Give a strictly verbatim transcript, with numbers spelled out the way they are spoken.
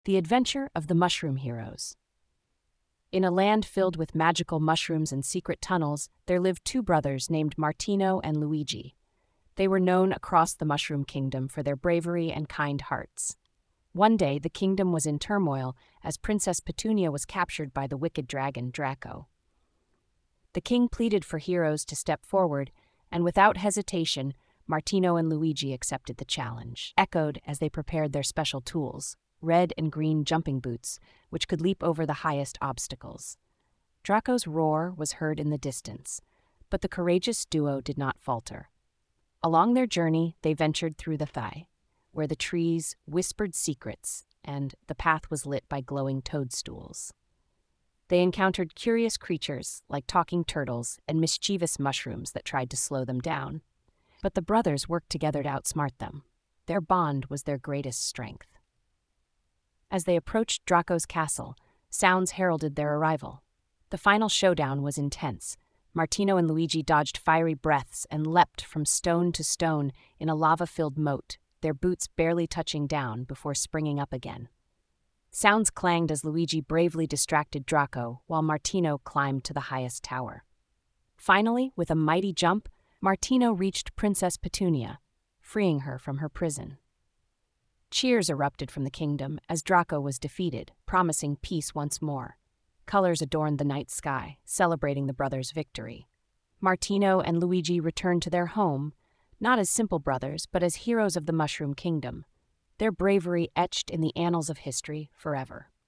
The Adventure of the Mushroom Heroes. In a land filled with magical mushrooms and secret tunnels, there lived two brothers named Martino and Luigi. They were known across the Mushroom Kingdom for their bravery and kind hearts. One day, the kingdom was in turmoil as Princess Petunia was captured by the wicked dragon Draco. The king pleaded for heroes to step forward, and without hesitation, Martino and Luigi accepted the challenge, echoed as they prepared their special tools, red and green jumping boots, which could leap over the highest obstacles. Draco's roar was heard in the distance, but the courageous duo did not falter. Along their journey, they ventured through the Thai, where the trees whispered secrets and the path was lit by glowing toadstools. They encountered curious creatures like talking turtles and mischievous mushrooms that tried to slow them down. But the brothers worked together to outsmart them. Their bond was their greatest strength. As they approached Draco's castle, sounds heralded their arrival. The final showdown was intense. Martino and Luigi dodged fiery breaths and leapt from stone to stone in a lava-filled moat, their boots barely touching down before springing up again. Sounds clanged as Luigi bravely distracted Draco while Martino climbed to the highest tower. Finally, with a mighty jump, Martino reached Princess Petunia, freeing her from her prison. Cheers erupted from the kingdom as Draco was defeated, promising peace once more. Colors adorned the night sky, celebrating the brothers' victory. Martino and Luigi returned to their home, not as simple brothers, but as heroes of the Mushroom Kingdom, their bravery etched in the annals of history forever.